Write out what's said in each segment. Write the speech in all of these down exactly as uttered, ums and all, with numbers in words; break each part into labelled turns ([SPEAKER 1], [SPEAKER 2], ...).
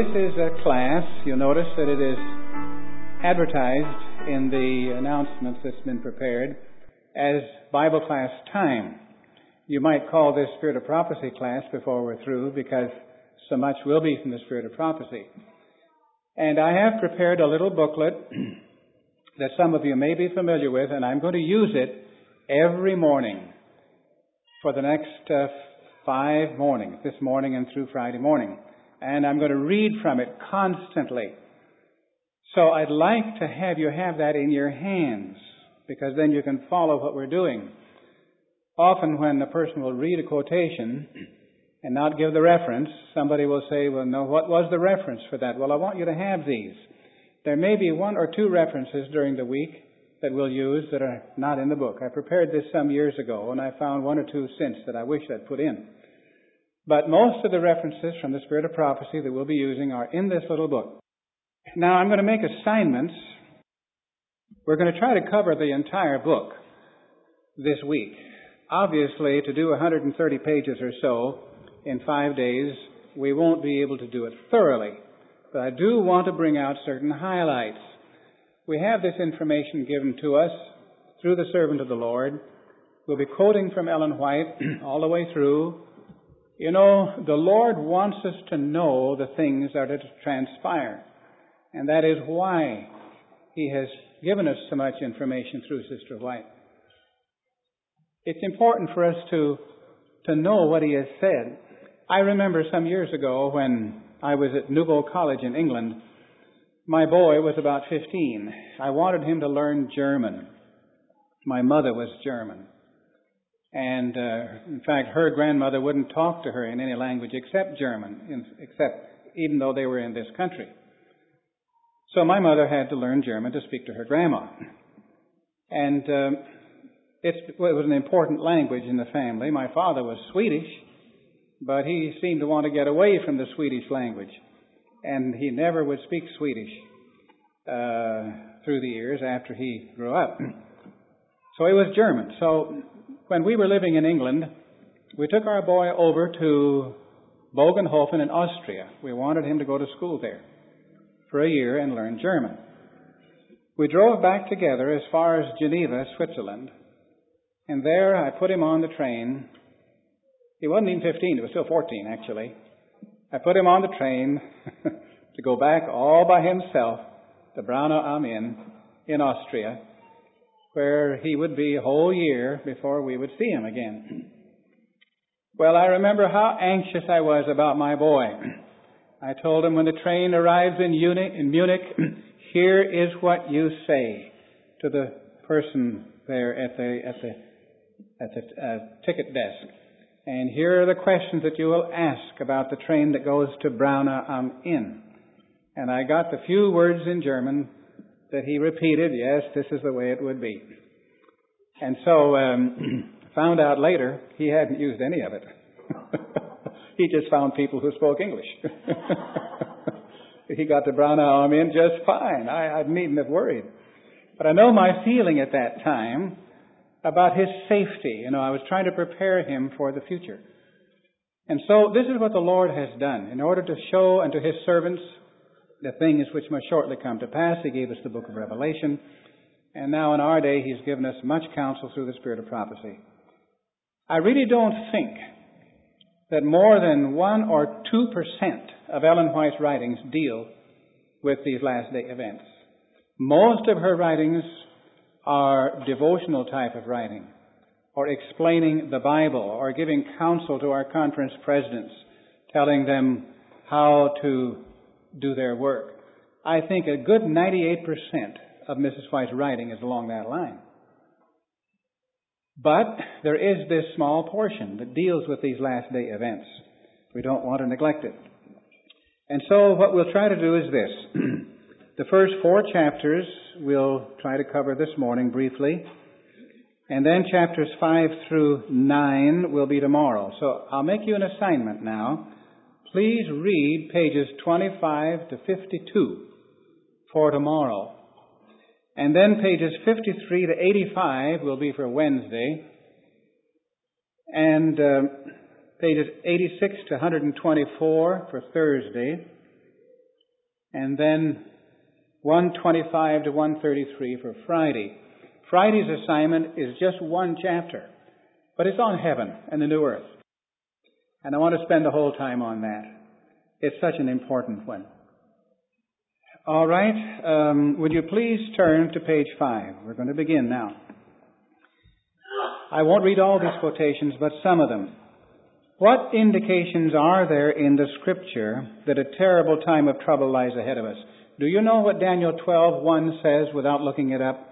[SPEAKER 1] this is a class. You'll notice that it is advertised in the announcements that's been prepared as Bible class time. You might call this Spirit of Prophecy class before we're through, because so much will be from the Spirit of Prophecy. And I have prepared a little booklet that some of you may be familiar with, and I'm going to use it every morning for the next uh, five mornings, this morning and through Friday morning. And I'm going to read from it constantly. So I'd like to have you have that in your hands, because then you can follow what we're doing. Often when a person will read a quotation and not give the reference, somebody will say, well, no, what was the reference for that? Well, I want you to have these. There may be one or two references during the week that we'll use that are not in the book. I prepared this some years ago, and I found one or two since that I wish I'd put in. But most of the references from the Spirit of Prophecy that we'll be using are in this little book. Now, I'm going to make assignments. We're going to try to cover the entire book this week. Obviously, to do one hundred thirty pages or so in five days, we won't be able to do it thoroughly. But I do want to bring out certain highlights. We have this information given to us through the servant of the Lord. We'll be quoting from Ellen White all the way through. You know, the Lord wants us to know the things that are to transpire. And that is why He has given us so much information through Sister White. It's important for us to, to know what He has said. I remember some years ago when I was at Nouveau College in England, my boy was about fifteen. I wanted him to learn German. My mother was German. And, uh, in fact, her grandmother wouldn't talk to her in any language except German, in, except even though they were in this country. So my mother had to learn German to speak to her grandma. And um, it's, well, it was an important language in the family. My father was Swedish, but he seemed to want to get away from the Swedish language. And he never would speak Swedish uh, through the years after he grew up. So he was German. So when we were living in England, we took our boy over to Bogenhofen in Austria. We wanted him to go to school there for a year and learn German. We drove back together as far as Geneva, Switzerland, and there I put him on the train. He wasn't even fifteen, he was still fourteen actually. I put him on the train to go back all by himself to Braunau am Inn in Austria, where he would be a whole year before we would see him again. Well, I remember how anxious I was about my boy. I told him when the train arrives in Munich, in Munich, here is what you say to the person there at the at the at the uh, ticket desk. And here are the questions that you will ask about the train that goes to Braunau am Inn. And I got the few words in German that he repeated, yes, this is the way it would be. And so um, found out later he hadn't used any of it. He just found people who spoke English. He got to Braunau am Inn just fine. I, I needn't have worried. But I know my feeling at that time about his safety. You know, I was trying to prepare him for the future. And so this is what the Lord has done. In order to show unto His servants the things which must shortly come to pass, He gave us the book of Revelation. And now in our day, He's given us much counsel through the Spirit of Prophecy. I really don't think that more than one or two percent of Ellen White's writings deal with these last day events. Most of her writings are devotional type of writing, or explaining the Bible, or giving counsel to our conference presidents, telling them how to do their work. I think a good ninety-eight percent of Missus White's writing is along that line. But there is this small portion that deals with these last day events. We don't want to neglect it. And so what we'll try to do is this. The first four chapters we'll try to cover this morning briefly. And then chapters five through nine will be tomorrow. So I'll make you an assignment now. Please read pages twenty-five to fifty-two for tomorrow. And then pages fifty-three to eighty-five will be for Wednesday. And uh, pages eighty-six to one hundred twenty-four for Thursday. and then one twenty-five to one thirty-three for Friday. Friday's assignment is just one chapter, but it's on heaven and the new earth. And I want to spend the whole time on that. It's such an important one. All right, um, would you please turn to page five? We're going to begin now. I won't read all these quotations, but some of them. What indications are there in the Scripture that a terrible time of trouble lies ahead of us? Do you know what Daniel twelve one says without looking it up?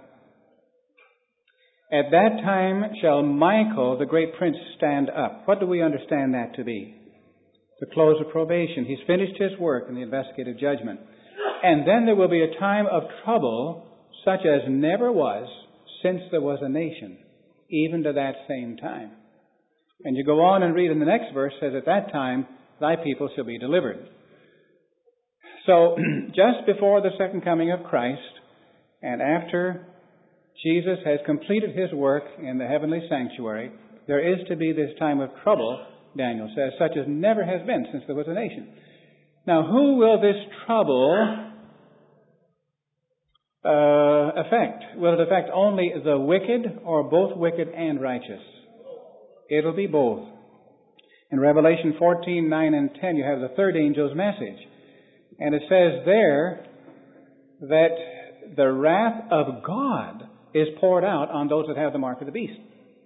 [SPEAKER 1] At that time shall Michael, the great prince, stand up. What do we understand that to be? The close of probation. He's finished his work in the investigative judgment. And then there will be a time of trouble such as never was since there was a nation, even to that same time. And you go on and read in the next verse, says, at that time thy people shall be delivered. So, just before the second coming of Christ, and after Jesus has completed his work in the heavenly sanctuary, there is to be this time of trouble, Daniel says, such as never has been since there was a nation. Now, who will this trouble uh, affect? Will it affect only the wicked, or both wicked and righteous? It'll be both. In Revelation fourteen, nine and ten, you have the third angel's message. And it says there that the wrath of God is poured out on those that have the mark of the beast.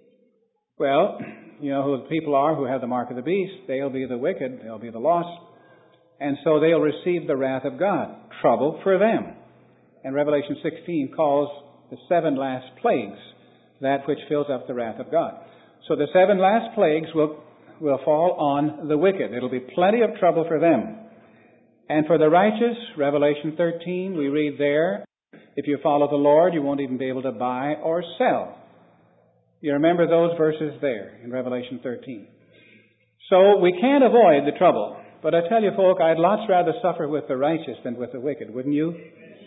[SPEAKER 1] Well, you know who the people are who have the mark of the beast. They'll be the wicked. They'll be the lost. And so they'll receive the wrath of God. Trouble for them. And Revelation sixteen calls the seven last plagues that which fills up the wrath of God. So the seven last plagues will, will fall on the wicked. It'll be plenty of trouble for them. And for the righteous, Revelation thirteen, we read there, if you follow the Lord, you won't even be able to buy or sell. You remember those verses there in Revelation thirteen. So we can't avoid the trouble. But I tell you, folk, I'd lots rather suffer with the righteous than with the wicked, wouldn't you?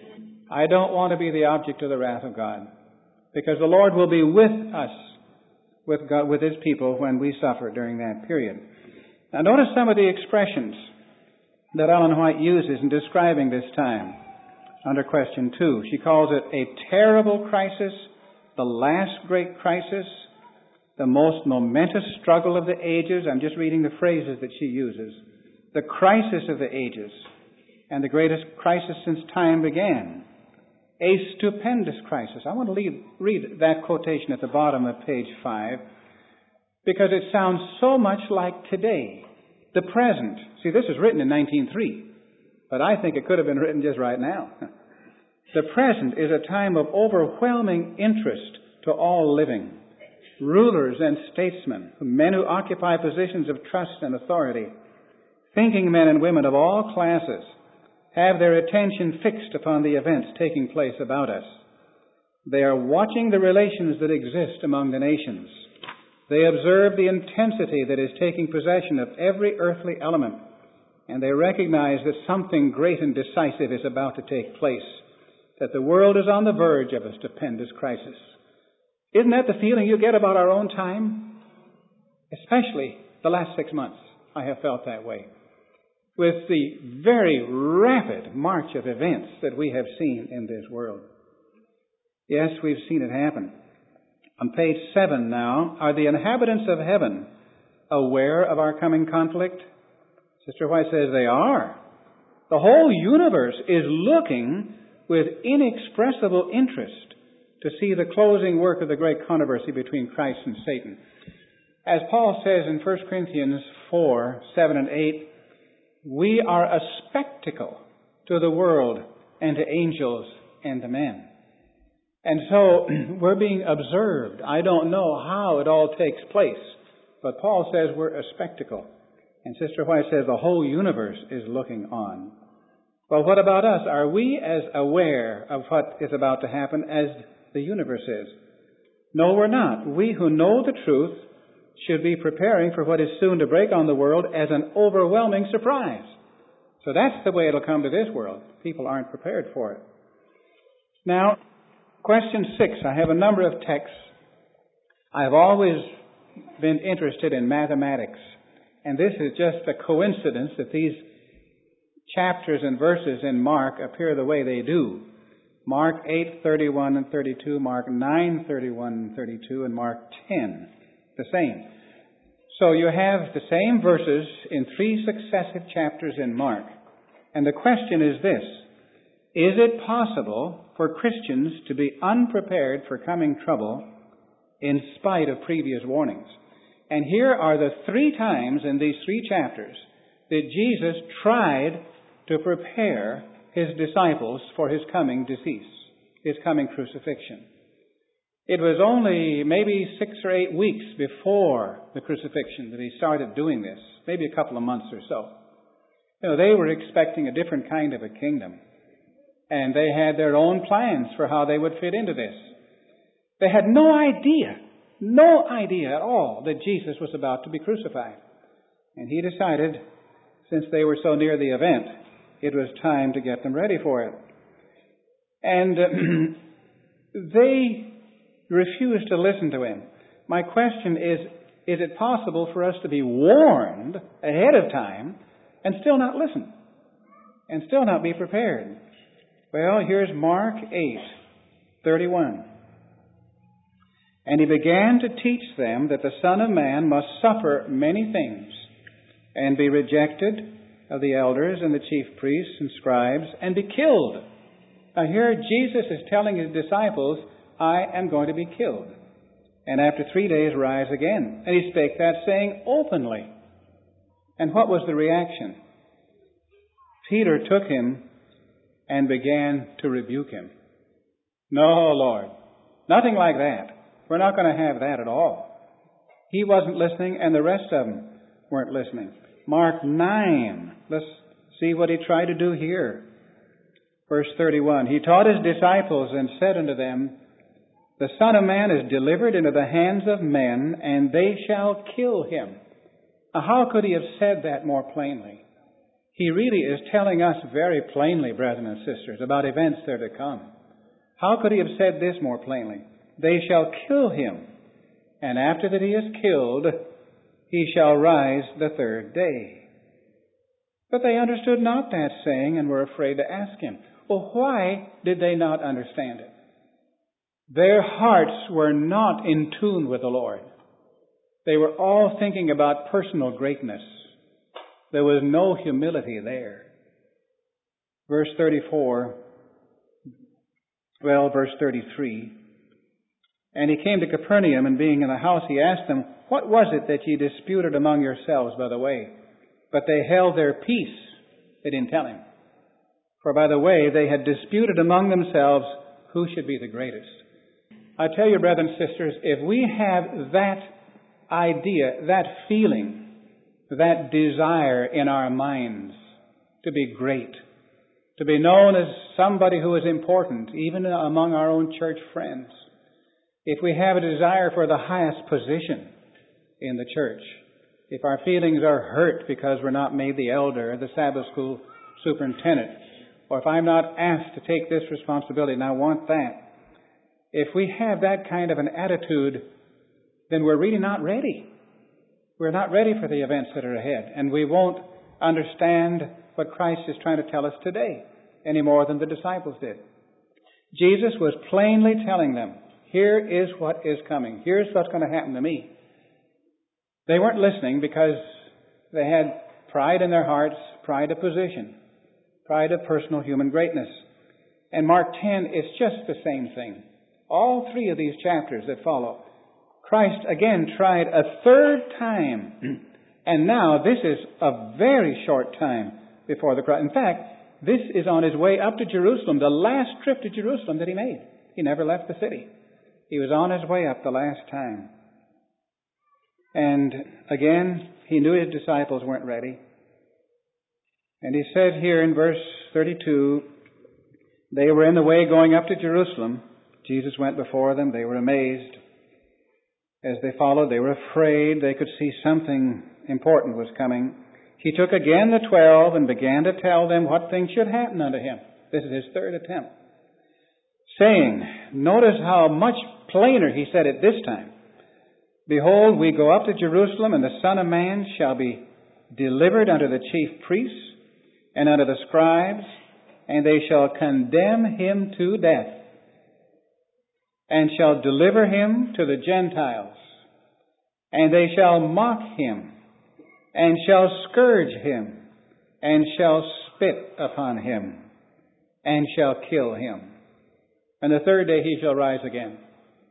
[SPEAKER 1] I don't want to be the object of the wrath of God, because the Lord will be with us, with God, with his people, when we suffer during that period. Now notice some of the expressions that Ellen White uses in describing this time under question two. She calls it a terrible crisis, the last great crisis, the most momentous struggle of the ages. I'm just reading the phrases that she uses. The crisis of the ages, and the greatest crisis since time began. A stupendous crisis. I want to leave, read that quotation at the bottom of page five, because it sounds so much like today, the present. See, this was written in nineteen oh three, but I think it could have been written just right now. The present is a time of overwhelming interest to all living, rulers and statesmen, men who occupy positions of trust and authority, thinking men and women of all classes, have their attention fixed upon the events taking place about us. They are watching the relations that exist among the nations. They observe the intensity that is taking possession of every earthly element, and they recognize that something great and decisive is about to take place, that the world is on the verge of a stupendous crisis. Isn't that the feeling you get about our own time? Especially the last six months, I have felt that way, with the very rapid march of events that we have seen in this world. Yes, we've seen it happen. On page seven now, are the inhabitants of heaven aware of our coming conflict? Sister White says they are. The whole universe is looking with inexpressible interest to see the closing work of the great controversy between Christ and Satan. As Paul says in First Corinthians four, seven and eight, we are a spectacle to the world and to angels and to men. And so we're being observed. I don't know how it all takes place, but Paul says we're a spectacle. And Sister White says the whole universe is looking on. Well, what about us? Are we as aware of what is about to happen as the universe is? No, we're not. We who know the truth should be preparing for what is soon to break on the world as an overwhelming surprise. So that's the way it'll come to this world. People aren't prepared for it. Now, question six. I have a number of texts. I've always been interested in mathematics. And this is just a coincidence that these chapters and verses in Mark appear the way they do. Mark eight, thirty-one and thirty-two, Mark nine, thirty-one and thirty-two, and Mark ten, the same. So you have the same verses in three successive chapters in Mark. And the question is this: is it possible for Christians to be unprepared for coming trouble in spite of previous warnings? And here are the three times in these three chapters that Jesus tried to prepare his disciples for his coming decease, his coming crucifixion. It was only maybe six or eight weeks before the crucifixion that he started doing this, maybe a couple of months or so. You know, they were expecting a different kind of a kingdom, and they had their own plans for how they would fit into this. They had no idea, no idea at all that Jesus was about to be crucified. And he decided, since they were so near the event, it was time to get them ready for it. And uh, they refused to listen to him. My question is, is it possible for us to be warned ahead of time and still not listen? And still not be prepared? Well, here's Mark eight, thirty-one. And he began to teach them that the Son of Man must suffer many things and be rejected of the elders and the chief priests and scribes and be killed. Now here Jesus is telling his disciples, I am going to be killed, and after three days rise again. And he spake that saying openly. And what was the reaction? Peter took him and began to rebuke him. No, Lord, nothing like that. We're not going to have that at all. He wasn't listening, and the rest of them weren't listening. Mark nine. Let's see what he tried to do here. Verse thirty-one. He taught his disciples and said unto them, the Son of Man is delivered into the hands of men, and they shall kill him. Now, how could he have said that more plainly? He really is telling us very plainly, brethren and sisters, about events that are to come. How could he have said this more plainly? They shall kill him, and after that he is killed, he shall rise the third day. But they understood not that saying, and were afraid to ask him. Well, why did they not understand it? Their hearts were not in tune with the Lord. They were all thinking about personal greatness. There was no humility there. Verse thirty-four, well, verse thirty-three. And he came to Capernaum, and being in the house, he asked them, what was it that ye disputed among yourselves by the way? But they held their peace. They didn't tell him. For by the way, they had disputed among themselves who should be the greatest. I tell you, brethren and sisters, if we have that idea, that feeling, that desire in our minds to be great, to be known as somebody who is important, even among our own church friends, if we have a desire for the highest position in the church, if our feelings are hurt because we're not made the elder, the Sabbath school superintendent, or if I'm not asked to take this responsibility and I want that, if we have that kind of an attitude, then we're really not ready. We're not ready for the events that are ahead, and we won't understand what Christ is trying to tell us today any more than the disciples did. Jesus was plainly telling them, here is what is coming. Here's what's going to happen to me. They weren't listening because they had pride in their hearts, pride of position, pride of personal human greatness. And Mark ten is just the same thing. All three of these chapters that follow, Christ again tried a third time. And now this is a very short time before the cross. In fact, this is on his way up to Jerusalem, the last trip to Jerusalem that he made. He never left the city. He was on his way up the last time. And again, he knew his disciples weren't ready. And he said here in verse thirty-two, they were in the way going up to Jerusalem. Jesus went before them. They were amazed. As they followed, they were afraid. They could see something important was coming. He took again the twelve and began to tell them what things should happen unto him. This is his third attempt. Saying, notice how much plainer he said it this time. Behold, we go up to Jerusalem, and the Son of Man shall be delivered unto the chief priests and unto the scribes, and they shall condemn him to death, and shall deliver him to the Gentiles. And they shall mock him, and shall scourge him, and shall spit upon him, and shall kill him. And the third day he shall rise again.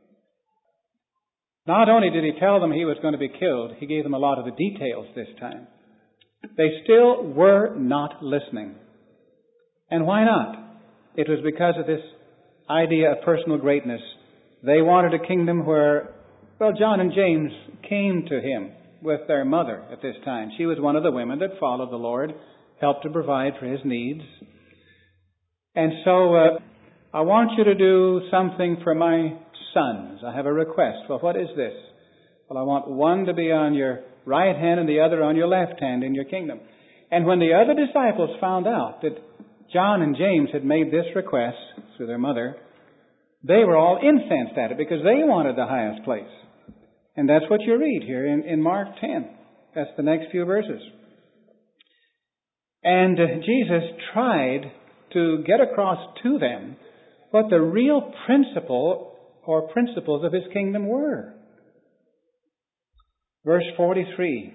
[SPEAKER 1] Not only did he tell them he was going to be killed, he gave them a lot of the details this time. They still were not listening. And why not? It was because of this idea of personal greatness. They wanted a kingdom where, well, John and James came to him with their mother at this time. She was one of the women that followed the Lord, helped to provide for his needs. And so, uh, I want you to do something for my sons. I have a request. Well, what is this? Well, I want one to be on your right hand and the other on your left hand in your kingdom. And when the other disciples found out that John and James had made this request through their mother, they were all incensed at it because they wanted the highest place. And that's what you read here in, in Mark ten. That's the next few verses. And uh, Jesus tried to get across to them what the real principle or principles of his kingdom were. Verse forty-three.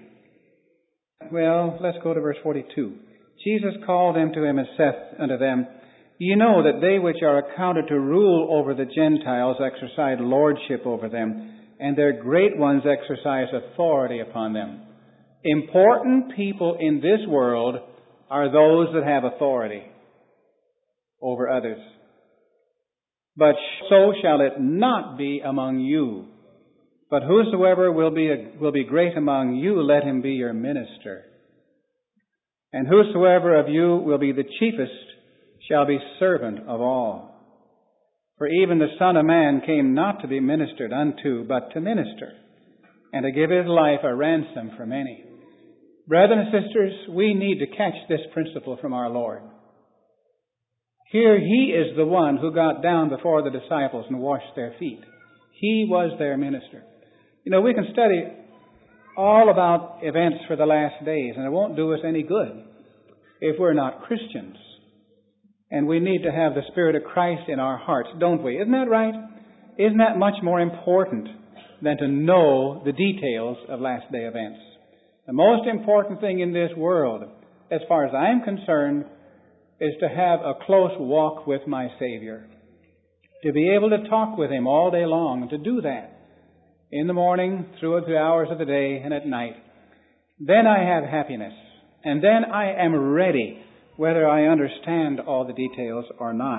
[SPEAKER 1] Well, let's go to verse forty-two. Jesus called them to him and saith unto them, Ye know that they which are accounted to rule over the Gentiles exercise lordship over them, and their great ones exercise authority upon them. Important people in this world are those that have authority over others. But so shall it not be among you. But whosoever will be a, will be great among you, let him be your minister. And whosoever of you will be the chiefest shall be servant of all. For even the Son of Man came not to be ministered unto, but to minister, and to give his life a ransom for many. Brethren and sisters, we need to catch this principle from our Lord. Here he is the one who got down before the disciples and washed their feet. He was their minister. You know, we can study all about events for the last days, and it won't do us any good if we're not Christians. And we need to have the Spirit of Christ in our hearts, don't we? Isn't that right? Isn't that much more important than to know the details of last day events? The most important thing in this world, as far as I'm concerned, is to have a close walk with my Savior. To be able to talk with him all day long, and to do that in the morning, through the hours of the day, and at night. Then I have happiness. And then I am ready, whether I understand all the details or not.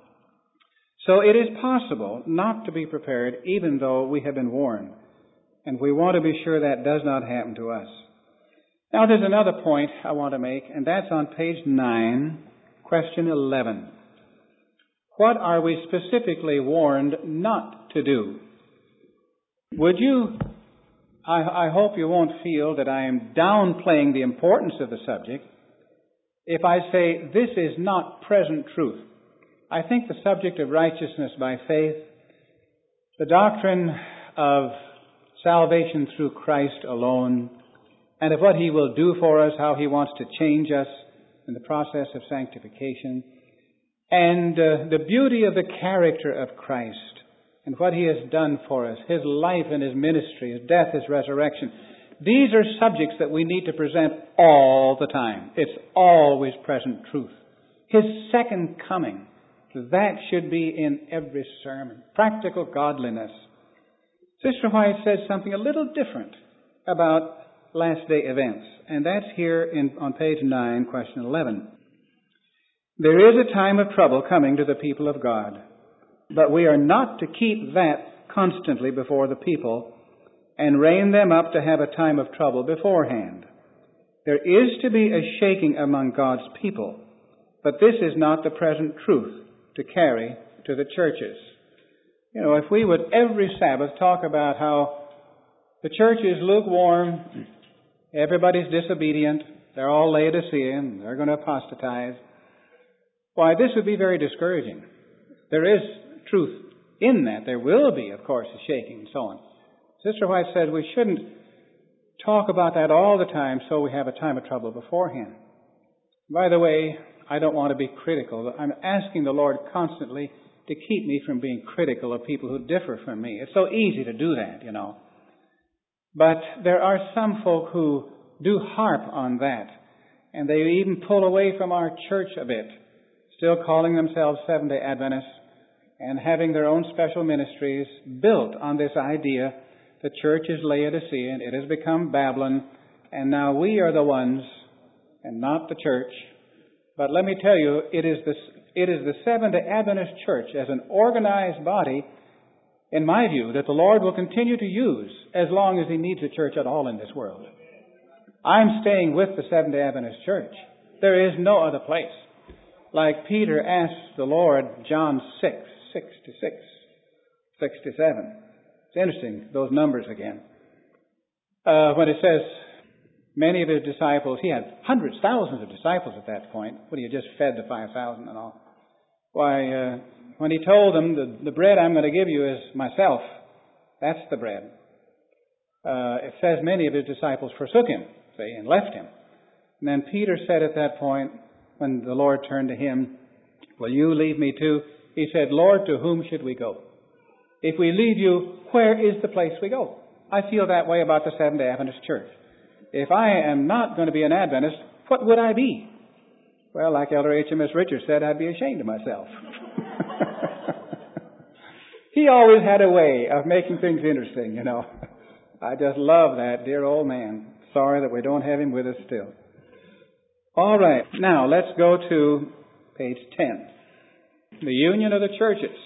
[SPEAKER 1] So it is possible not to be prepared, even though we have been warned. And we want to be sure that does not happen to us. Now there's another point I want to make, and that's on page nine, question eleven. What are we specifically warned not to do? Would you, I, I hope you won't feel that I am downplaying the importance of the subject if I say this is not present truth. I think the subject of righteousness by faith, the doctrine of salvation through Christ alone, and of what he will do for us, how he wants to change us in the process of sanctification, and uh, the beauty of the character of Christ and what he has done for us, his life and his ministry, his death, his resurrection. These are subjects that we need to present all the time. It's always present truth. His second coming, that should be in every sermon. Practical godliness. Sister White says something a little different about last day events, and that's here in, on page nine, question eleven. There is a time of trouble coming to the people of God, but we are not to keep that constantly before the people and rein them up to have a time of trouble beforehand. There is to be a shaking among God's people, but this is not the present truth to carry to the churches. You know, if we would every Sabbath talk about how the church is lukewarm, everybody's disobedient, they're all Laodicean, they're going to apostatize, why, this would be very discouraging. There is truth in that. There will be, of course, a shaking and so on. Sister White says we shouldn't talk about that all the time so we have a time of trouble beforehand. By the way, I don't want to be critical. I'm asking the Lord constantly to keep me from being critical of people who differ from me. It's so easy to do that, you know. But there are some folk who do harp on that, and they even pull away from our church a bit, still calling themselves Seventh-day Adventists and having their own special ministries built on this idea the church is Laodicean, it has become Babylon, and now we are the ones and not the church. But let me tell you, it is the, it is the Seventh-day Adventist church as an organized body, in my view, that the Lord will continue to use as long as He needs a church at all in this world. I'm staying with the Seventh-day Adventist church. There is no other place. Like Peter asked the Lord, John six, sixty-six, sixty-seven. It's interesting, those numbers again. Uh, when it says, many of His disciples, He had hundreds, thousands of disciples at that point, when He had just fed the five thousand and all. Why, uh, when He told them, the, the bread I'm going to give you is myself, that's the bread. Uh, it says many of His disciples forsook Him, see, and left Him. And then Peter said at that point, when the Lord turned to him, will you leave me too? He said, Lord, to whom should we go? If we leave you, where is the place we go? I feel that way about the Seventh-day Adventist Church. If I am not going to be an Adventist, what would I be? Well, like Elder H M S Richards said, I'd be ashamed of myself. He always had a way of making things interesting, you know. I just love that dear old man. Sorry that we don't have him with us still. All right, now let's go to page ten. The union of the churches.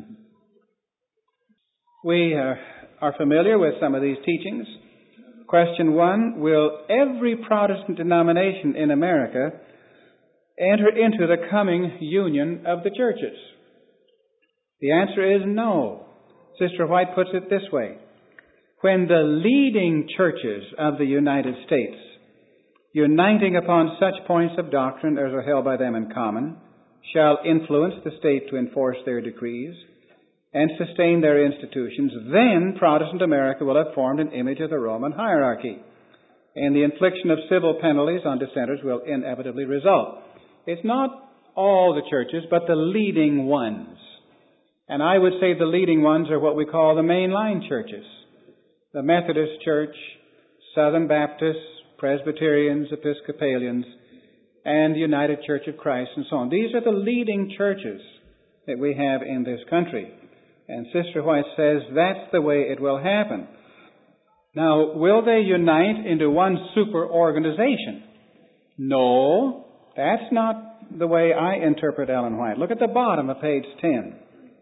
[SPEAKER 1] We uh, are familiar with some of these teachings. Question one, will every Protestant denomination in America enter into the coming union of the churches? The answer is no. Sister White puts it this way. When the leading churches of the United States, uniting upon such points of doctrine as are held by them in common, shall influence the state to enforce their decrees and sustain their institutions, then Protestant America will have formed an image of the Roman hierarchy, and the infliction of civil penalties on dissenters will inevitably result. It's not all the churches, but the leading ones. And I would say the leading ones are what we call the mainline churches. The Methodist Church, Southern Baptists, Presbyterians, Episcopalians, and the United Church of Christ, and so on. These are the leading churches that we have in this country. And Sister White says that's the way it will happen. Now, will they unite into one super organization? No, that's not the way I interpret Ellen White. Look at the bottom of page ten.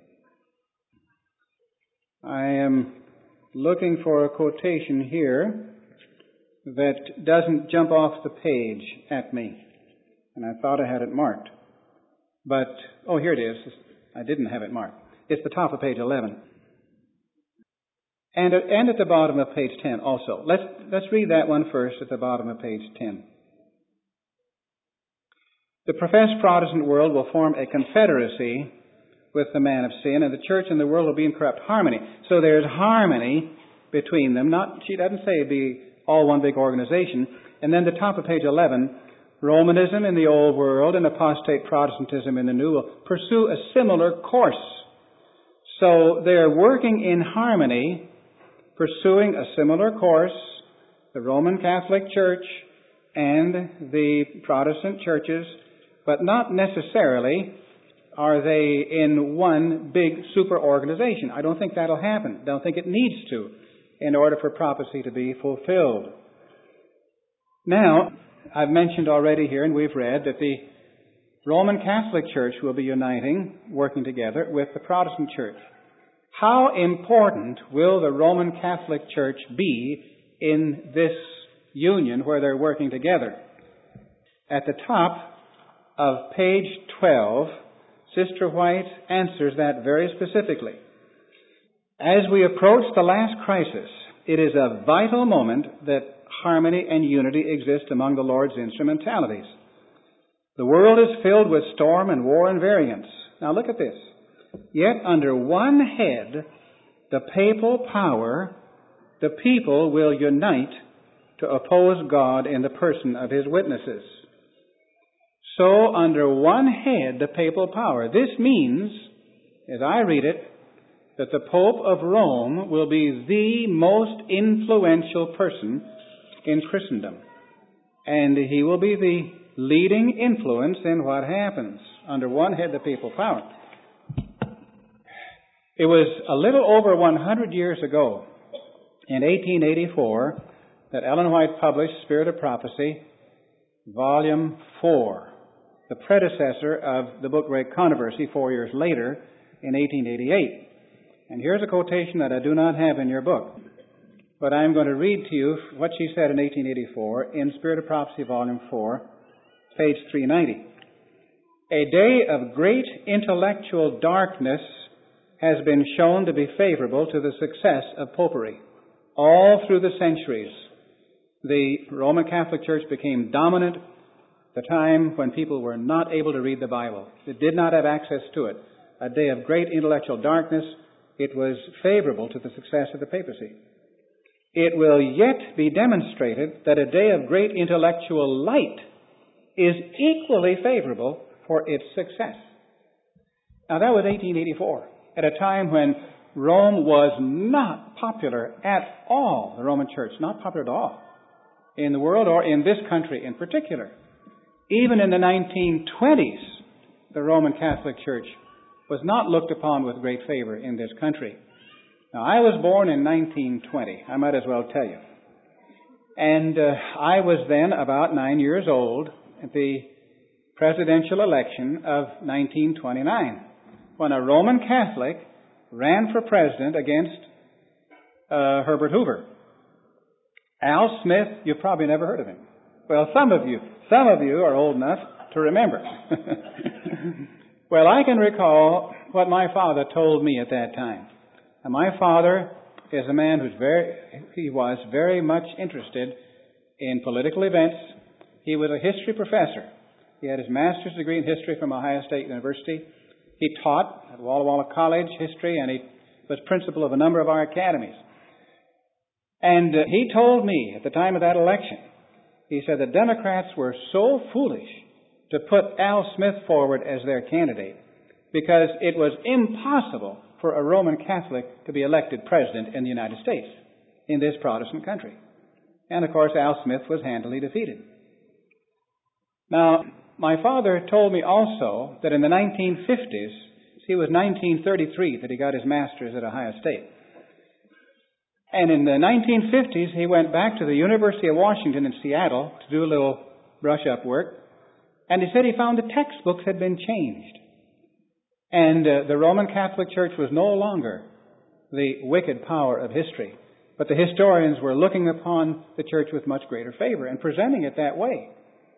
[SPEAKER 1] I am looking for a quotation here that doesn't jump off the page at me. And I thought I had it marked. But, oh, here it is. I didn't have it marked. It's the top of page eleven. And, and at the bottom of page ten also. Let's, let's read that one first at the bottom of page ten. The professed Protestant world will form a confederacy with the man of sin, and the church and the world will be in corrupt harmony. So there's harmony between them. Not, she doesn't say it'd be all one big organization. And then the top of page eleven, Romanism in the old world and apostate Protestantism in the new will pursue a similar course. So they're working in harmony, pursuing a similar course, the Roman Catholic Church and the Protestant churches, but not necessarily are they in one big super organization. I don't think that'll happen. I don't think it needs to in order for prophecy to be fulfilled. Now, I've mentioned already here, and we've read, that the Roman Catholic Church will be uniting, working together with the Protestant Church. How important will the Roman Catholic Church be in this union where they're working together? At the top of page twelve, Sister White answers that very specifically. As we approach the last crisis, it is a vital moment that harmony and unity exist among the Lord's instrumentalities. The world is filled with storm and war and variance. Now look at this. Yet under one head, the papal power, the people will unite to oppose God in the person of His witnesses. so under one head the papal power. This means, as I read it, that the Pope of Rome will be the most influential person in Christendom. And he will be the leading influence in what happens. Under one head, the papal power. It was a little over one hundred years ago, in eighteen eighty-four, that Ellen White published Spirit of Prophecy, Volume four, the predecessor of the book Great Controversy, four years later, in eighteen eighty-eight. And here's a quotation that I do not have in your book, but I'm going to read to you what she said in eighteen eighty-four in Spirit of Prophecy, Volume four, page three ninety. A day of great intellectual darkness has been shown to be favorable to the success of popery. All through the centuries, the Roman Catholic Church became dominant at the time when people were not able to read the Bible. They did not have access to it. A day of great intellectual darkness. It was favorable to the success of the papacy. It will yet be demonstrated that a day of great intellectual light is equally favorable for its success. Now that was eighteen eighty-four, at a time when Rome was not popular at all, the Roman Church, not popular at all, in the world or in this country in particular. Even in the nineteen twenties, the Roman Catholic Church was not looked upon with great favor in this country. Now, I was born in nineteen twenty, I might as well tell you. And uh, I was then about nine years old at the presidential election of nineteen twenty-nine, when a Roman Catholic ran for president against uh, Herbert Hoover. Al Smith, you've probably never heard of him. Well, some of you, some of you are old enough to remember. Well, I can recall what my father told me at that time. And my father is a man who's very, he was very much interested in political events. He was a history professor. He had his master's degree in history from Ohio State University. He taught at Walla Walla College history, and he was principal of a number of our academies. And uh, he told me at the time of that election, he said the Democrats were so foolish to put Al Smith forward as their candidate because it was impossible for a Roman Catholic to be elected president in the United States, in this Protestant country. And of course, Al Smith was handily defeated. Now, my father told me also that in the nineteen fifties, it was nineteen thirty-three that he got his master's at Ohio State. And in the nineteen fifties, he went back to the University of Washington in Seattle to do a little brush-up work. And he said he found the textbooks had been changed. And uh, the Roman Catholic Church was no longer the wicked power of history, but the historians were looking upon the church with much greater favor and presenting it that way.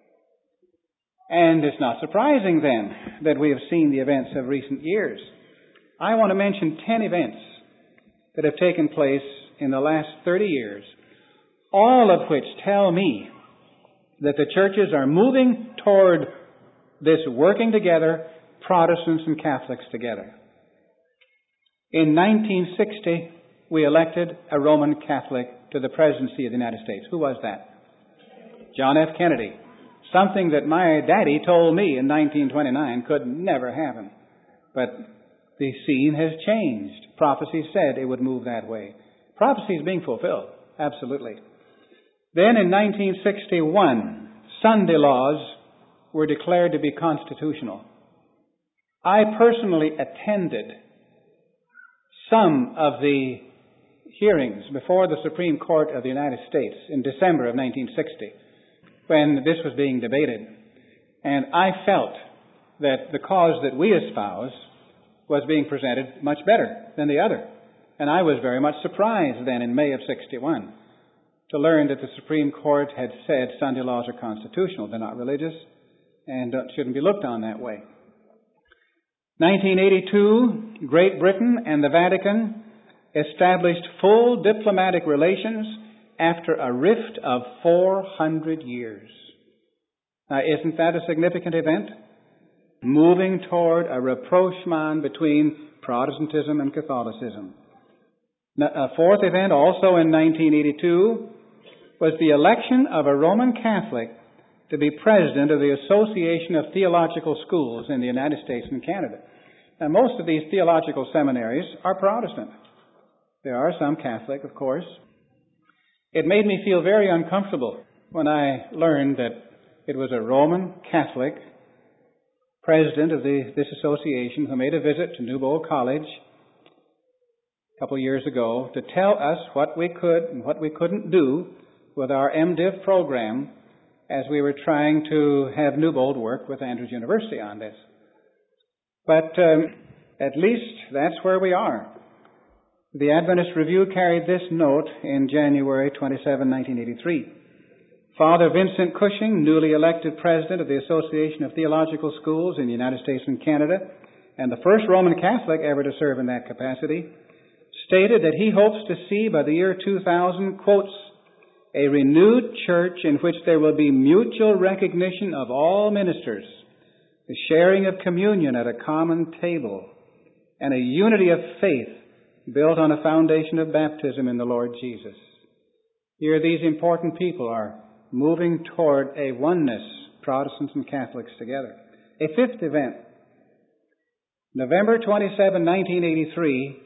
[SPEAKER 1] And it's not surprising then that we have seen the events of recent years. I want to mention ten events that have taken place in the last thirty years, all of which tell me that the churches are moving toward this working together, Protestants and Catholics together. In nineteen sixty, we elected a Roman Catholic to the presidency of the United States. Who was that? John F. Kennedy. Something that my daddy told me in nineteen twenty-nine could never happen. But the scene has changed. Prophecy said it would move that way. Prophecy is being fulfilled. Absolutely. Then in nineteen sixty-one, Sunday laws were declared to be constitutional. I personally attended some of the hearings before the Supreme Court of the United States in December of nineteen sixty, when this was being debated. And I felt that the cause that we espouse was being presented much better than the other. And I was very much surprised then in May of sixty-one to learn that the Supreme Court had said Sunday laws are constitutional. They're not religious and shouldn't be looked on that way. nineteen eighty-two, Great Britain and the Vatican established full diplomatic relations after a rift of four hundred years. Now, isn't that a significant event? Moving toward a rapprochement between Protestantism and Catholicism. Now, a fourth event, also in nineteen eighty-two, was the election of a Roman Catholic to be president of the Association of Theological Schools in the United States and Canada. And most of these theological seminaries are Protestant. There are some Catholic, of course. It made me feel very uncomfortable when I learned that it was a Roman Catholic president of the, this association who made a visit to Newbold College a couple of years ago to tell us what we could and what we couldn't do with our MDiv program as we were trying to have Newbold work with Andrews University on this. But um, at least that's where we are. The Adventist Review carried this note in January twenty-seventh, nineteen eighty-three. Father Vincent Cushing, newly elected president of the Association of Theological Schools in the United States and Canada, and the first Roman Catholic ever to serve in that capacity, stated that he hopes to see by the year two thousand, quotes, a renewed church in which there will be mutual recognition of all ministers, the sharing of communion at a common table, and a unity of faith built on a foundation of baptism in the Lord Jesus. Here these important people are moving toward a oneness, Protestants and Catholics together. A fifth event, November twenty-seventh, nineteen eighty-three,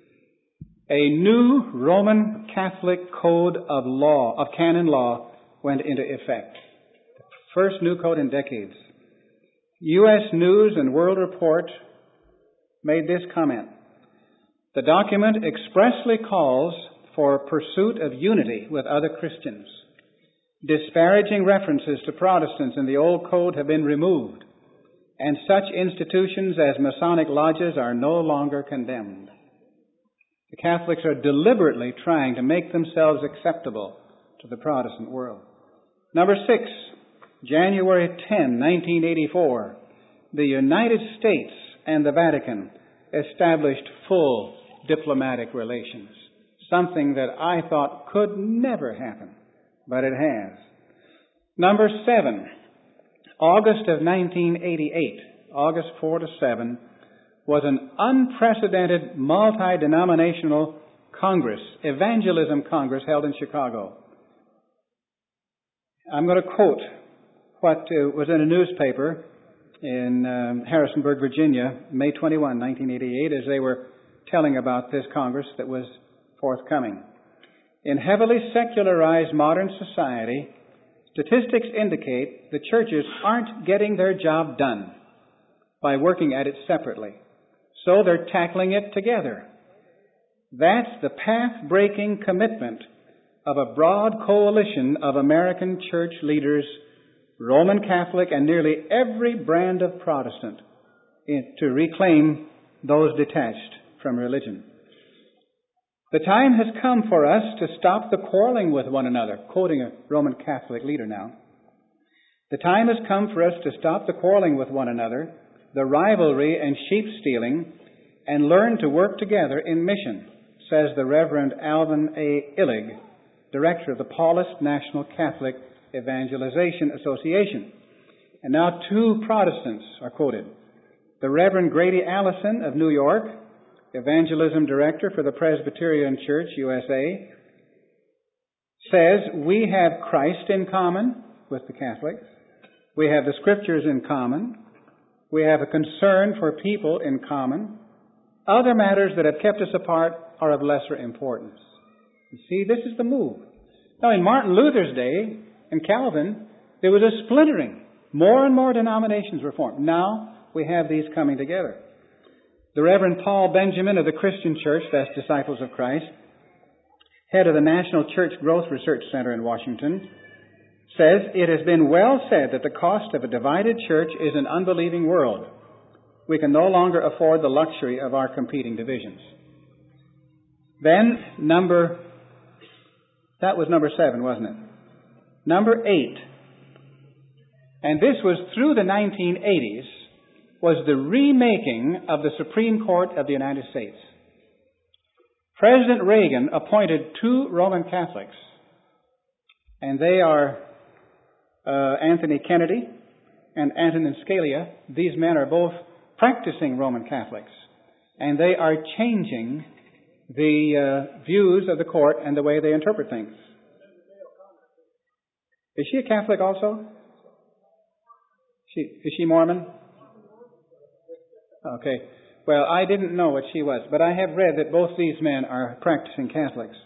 [SPEAKER 1] a new Roman Catholic code of law, of canon law, went into effect. The first new code in decades. U S News and World Report made this comment. The document expressly calls for pursuit of unity with other Christians. Disparaging references to Protestants in the old code have been removed, and such institutions as Masonic lodges are no longer condemned. The Catholics are deliberately trying to make themselves acceptable to the Protestant world. Number six, January tenth, nineteen eighty-four, the United States and the Vatican established full diplomatic relations, something that I thought could never happen, but it has. Number seven, August of nineteen eighty-eight, August fourth to seventh, was an unprecedented multi-denominational Congress, Evangelism Congress, held in Chicago. I'm going to quote what uh, was in a newspaper in um, Harrisonburg, Virginia, May twenty-first, nineteen eighty-eight, as they were telling about this Congress that was forthcoming. In heavily secularized modern society, statistics indicate the churches aren't getting their job done by working at it separately. So they're tackling it together. That's the path-breaking commitment of a broad coalition of American church leaders, Roman Catholic, and nearly every brand of Protestant, to reclaim those detached from religion. The time has come for us to stop the quarreling with one another, quoting a Roman Catholic leader now. The time has come for us to stop the quarreling with one another, the rivalry and sheep-stealing, and learn to work together in mission, says the Reverend Alvin A. Illig, director of the Paulist National Catholic Evangelization Association. And now two Protestants are quoted. The Reverend Grady Allison of New York, evangelism director for the Presbyterian Church, U S A, says, we have Christ in common with the Catholics. We have the Scriptures in common. We have a concern for people in common. Other matters that have kept us apart are of lesser importance. You see, this is the move. Now, in Martin Luther's day, in Calvin, there was a splintering. More and more denominations were formed. Now, we have these coming together. The Reverend Paul Benjamin of the Christian Church, that's Disciples of Christ, head of the National Church Growth Research Center in Washington, says, it has been well said that the cost of a divided church is an unbelieving world. We can no longer afford the luxury of our competing divisions. Then, number, that was number seven, wasn't it? Number eight, and this was through the nineteen eighties, was the remaking of the Supreme Court of the United States. President Reagan appointed two Roman Catholics, and they are uh, Anthony Kennedy and Antonin Scalia. These men are both practicing Roman Catholics, and they are changing the uh, views of the court and the way they interpret things. Is she a Catholic also? She, is she Mormon? Okay. Well, I didn't know what she was, but I have read that both these men are practicing Catholics.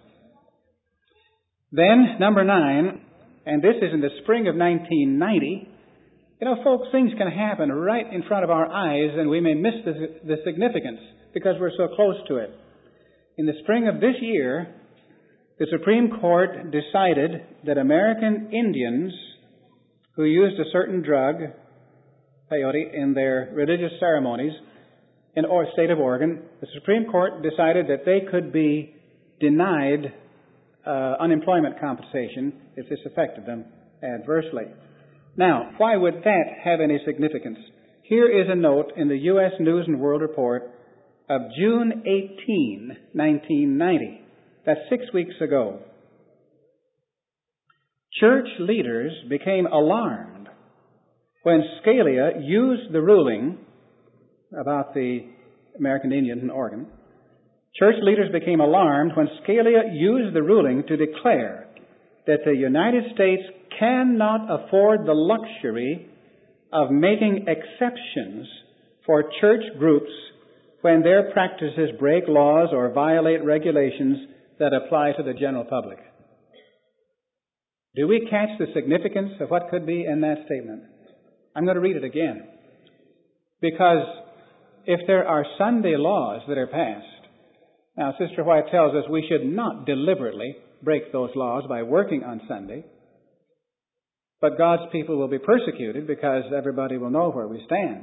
[SPEAKER 1] Then, number nine, and this is in the spring of nineteen ninety. You know, folks, things can happen right in front of our eyes, and we may miss the, the significance because we're so close to it. In the spring of this year, the Supreme Court decided that American Indians who used a certain drug, peyote, in their religious ceremonies in the state of Oregon, the Supreme Court decided that they could be denied uh, unemployment compensation if this affected them adversely. Now, why would that have any significance? Here is a note in the U S News and World Report of June eighteenth, nineteen ninety. That's six weeks ago. Church leaders became alarmed when Scalia used the ruling about the American Indians in Oregon. Church leaders became alarmed when Scalia used the ruling to declare that the United States cannot afford the luxury of making exceptions for church groups when their practices break laws or violate regulations that apply to the general public. Do we catch the significance of what could be in that statement? I'm going to read it again. Because if there are Sunday laws that are passed, now Sister White tells us we should not deliberately break those laws by working on Sunday, but God's people will be persecuted because everybody will know where we stand.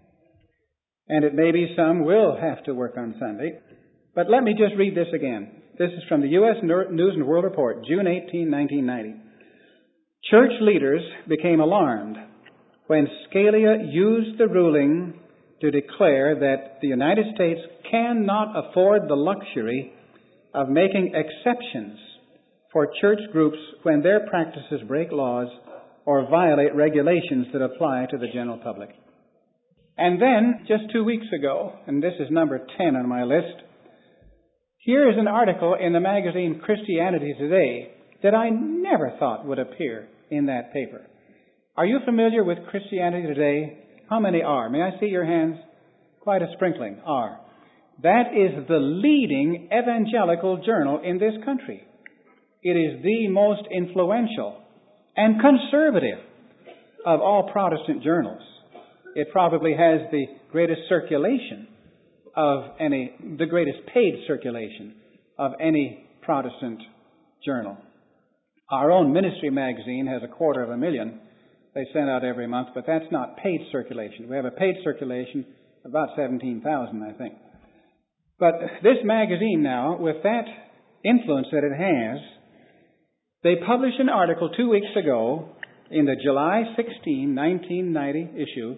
[SPEAKER 1] And it may be some will have to work on Sunday. But let me just read this again. This is from the U S News and World Report, June eighteenth, nineteen ninety. Church leaders became alarmed when Scalia used the ruling to declare that the United States cannot afford the luxury of making exceptions for church groups when their practices break laws or violate regulations that apply to the general public. And then, just two weeks ago, and this is number ten on my list, here is an article in the magazine Christianity Today that I never thought would appear in that paper. Are you familiar with Christianity Today? How many are? May I see your hands? Quite a sprinkling are. That is the leading evangelical journal in this country. It is the most influential and conservative of all Protestant journals. It probably has the greatest circulation of any, the greatest paid circulation of any Protestant journal. Our own ministry magazine has a quarter of a million they send out every month, but that's not paid circulation. We have a paid circulation of about seventeen thousand, I think. But this magazine now, with that influence that it has, they published an article two weeks ago in the July sixteenth, nineteen ninety issue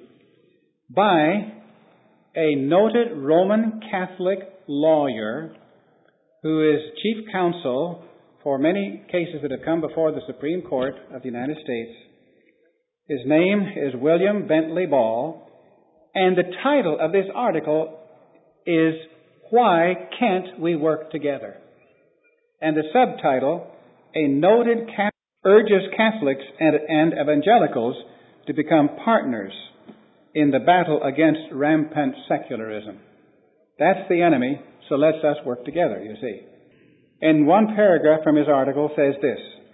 [SPEAKER 1] by a noted Roman Catholic lawyer who is chief counsel for many cases that have come before the Supreme Court of the United States. His name is William Bentley Ball, and the title of this article is Why Can't We Work Together? And the subtitle, A Noted Catholic Urges Catholics and, and Evangelicals to Become Partners in the Battle Against Rampant Secularism. That's the enemy, so let's us work together, you see. In one paragraph from his article says this.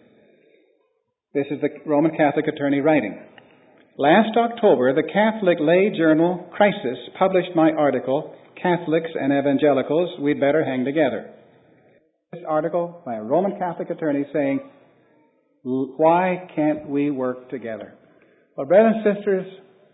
[SPEAKER 1] This is the Roman Catholic attorney writing. Last October, the Catholic lay journal Crisis published my article, Catholics and Evangelicals, We'd Better Hang Together. This article by a Roman Catholic attorney saying, why can't we work together? Well, brothers and sisters,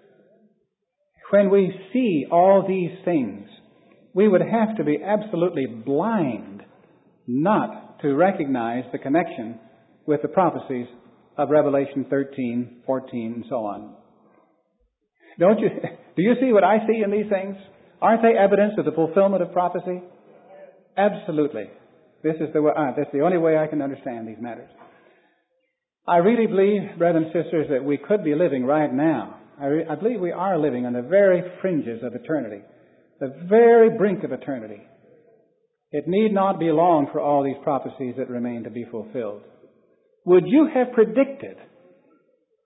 [SPEAKER 1] when we see all these things, we would have to be absolutely blind not to recognize the connection with the prophecies of Revelation thirteen, fourteen, and so on. Don't you? Do you see what I see in these things? Aren't they evidence of the fulfillment of prophecy? Absolutely. This is the way, uh, that's the only way I can understand these matters. I really believe, brothers and sisters, that we could be living right now. I, re- I believe we are living on the very fringes of eternity, the very brink of eternity. It need not be long for all these prophecies that remain to be fulfilled. Would you have predicted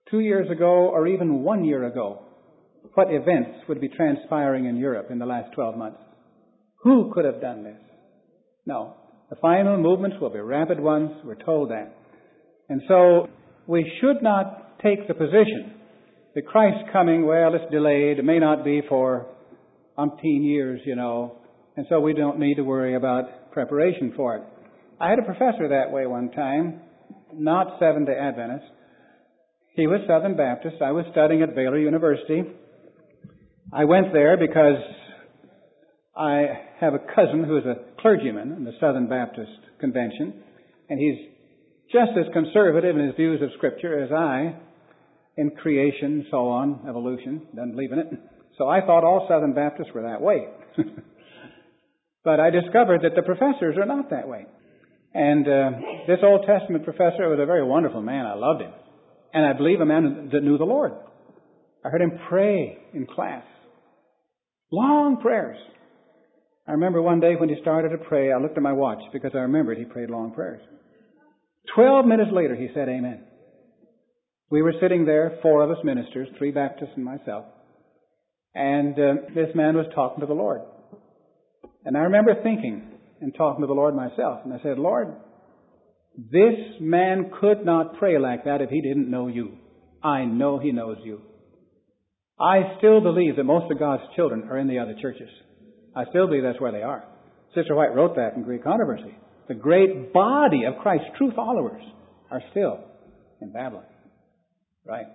[SPEAKER 1] two years ago or even one year ago what events would be transpiring in Europe in the last twelve months. Who could have done this? No. The final movements will be rapid ones. We're told that. And so we should not take the position that Christ's coming, well, it's delayed. It may not be for umpteen years, you know, and so we don't need to worry about preparation for it. I had a professor that way one time, not Seventh-day Adventist. He was Southern Baptist. I was studying at Baylor University. I went there because I have a cousin who is a clergyman in the Southern Baptist Convention, and he's just as conservative in his views of Scripture as I, in creation, so on, evolution, doesn't believe in it. So I thought all Southern Baptists were that way. But I discovered that the professors are not that way. And uh, this Old Testament professor was a very wonderful man. I loved him. And I believe a man that knew the Lord. I heard him pray in class. Long prayers. I remember one day when he started to pray, I looked at my watch because I remembered he prayed long prayers. Twelve minutes later, he said, Amen. We were sitting there, four of us ministers, three Baptists and myself. And uh, this man was talking to the Lord. And I remember thinking and talking to the Lord myself. And I said, Lord, this man could not pray like that if he didn't know you. I know he knows you. I still believe that most of God's children are in the other churches. I still believe that's where they are. Sister White wrote that in Great Controversy. The great body of Christ's true followers are still in Babylon. Right?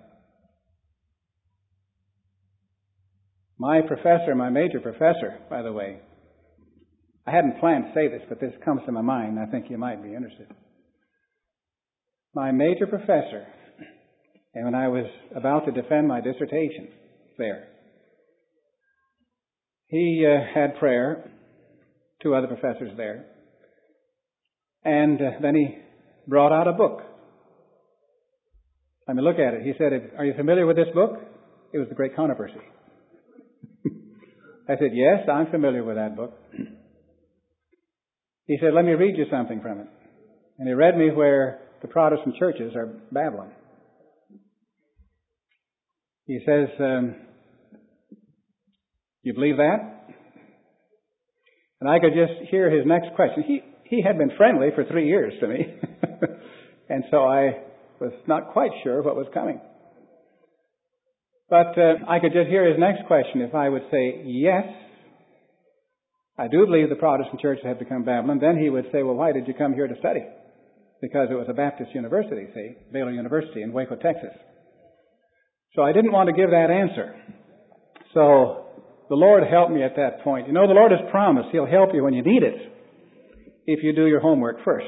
[SPEAKER 1] My professor, my major professor, by the way, I hadn't planned to say this, but this comes to my mind. I think you might be interested. My major professor, and when I was about to defend my dissertation there, he uh, had prayer, two other professors there, and uh, then he brought out a book. Let me look at it. He said, are you familiar with this book? It was The Great Controversy. I said, yes, I'm familiar with that book. He said, let me read you something from it. And he read me where the Protestant churches are Babylon. He says, um, you believe that? And I could just hear his next question. He, he had been friendly for three years to me. And so I was not quite sure what was coming. But uh, I could just hear his next question. If I would say, yes, I do believe the Protestant churches have become Babylon, then he would say, well, why did you come here to study? Because it was a Baptist university, see, Baylor University in Waco, Texas. So I didn't want to give that answer. So the Lord helped me at that point. You know, the Lord has promised He'll help you when you need it if you do your homework first.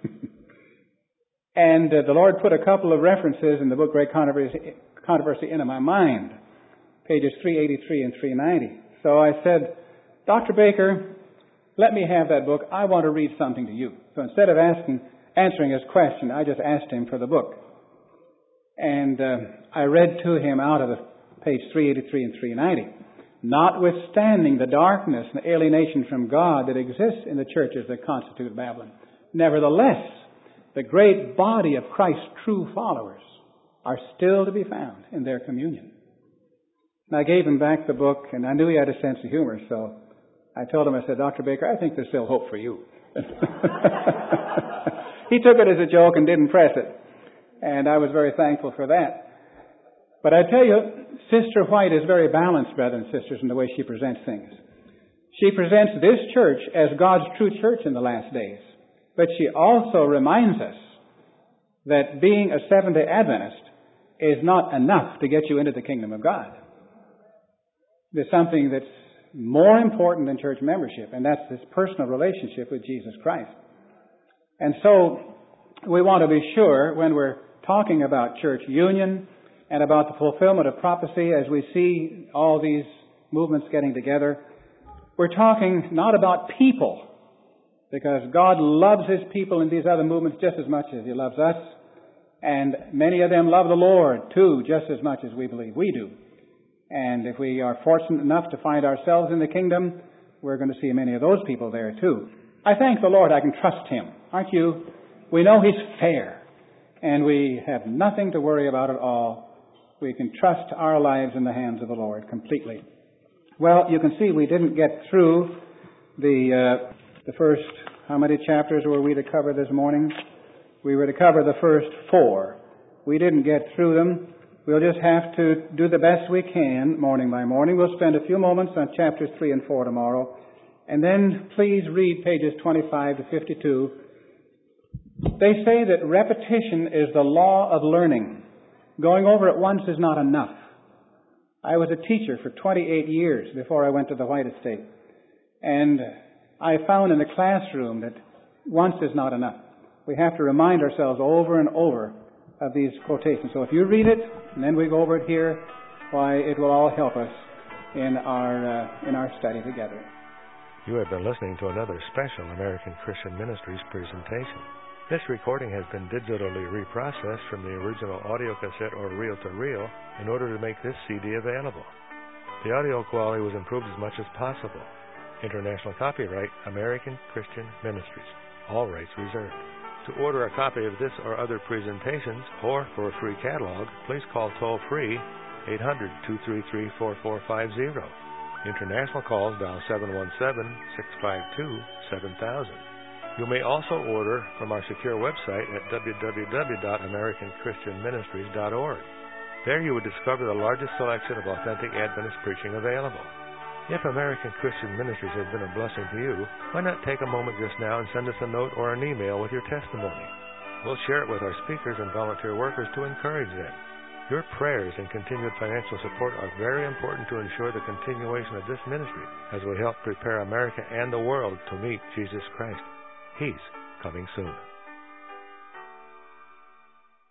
[SPEAKER 1] And uh, the Lord put a couple of references in the book Great Controversy, Controversy into my mind, pages three eighty-three and three ninety. So I said, Doctor Baker, let me have that book. I want to read something to you. So instead of asking, answering his question, I just asked him for the book. And uh, I read to him out of the page three eighty-three and three ninety. Notwithstanding the darkness and the alienation from God that exists in the churches that constitute Babylon, nevertheless, the great body of Christ's true followers are still to be found in their communion. And I gave him back the book, and I knew he had a sense of humor, so I told him, I said, Doctor Baker, I think there's still hope for you. He took it as a joke and didn't press it. And I was very thankful for that. But I tell you, Sister White is very balanced, brothers and sisters, in the way she presents things. She presents this church as God's true church in the last days. But she also reminds us that being a Seventh-day Adventist is not enough to get you into the kingdom of God. There's something that's more important than church membership, and that's this personal relationship with Jesus Christ. And so we want to be sure when we're talking about church union and about the fulfillment of prophecy as we see all these movements getting together, we're talking not about people, because God loves His people in these other movements just as much as He loves us. And many of them love the Lord, too, just as much as we believe we do. And if we are fortunate enough to find ourselves in the kingdom, we're going to see many of those people there, too. I thank the Lord I can trust Him. Aren't you? We know He's fair. And we have nothing to worry about at all We can trust our lives in the hands of the Lord completely. Well, you can see we didn't get through the uh, the first, how many chapters were we to cover this morning? We were to cover the first four. We didn't get through them. We'll just have to do the best we can morning by morning. We'll spend a few moments on chapters three and four tomorrow. And then please read pages twenty-five to fifty-two. They say that repetition is the law of learning. Going over it once is not enough. I was a teacher for twenty-eight years before I went to the White Estate. And I found in the classroom that once is not enough. We have to remind ourselves over and over of these quotations. So if you read it, and then we go over it here, why, it will all help us in our uh, in our study together.
[SPEAKER 2] You have been listening to another special American Christian Ministries presentation. This recording has been digitally reprocessed from the original audio cassette or reel-to-reel in order to make this C D available. The audio quality was improved as much as possible. International copyright, American Christian Ministries. All rights reserved. To order a copy of this or other presentations, or for a free catalog, please call toll-free eight hundred, two three three, four four five zero. International calls dial seven one seven, six five two, seven thousand. You may also order from our secure website at w w w dot american christian ministries dot org. There you would discover the largest selection of authentic Adventist preaching available. If American Christian Ministries has been a blessing to you, why not take a moment just now and send us a note or an email with your testimony? We'll share it with our speakers and volunteer workers to encourage them. Your prayers and continued financial support are very important to ensure the continuation of this ministry as we help prepare America and the world to meet Jesus Christ. He's coming soon.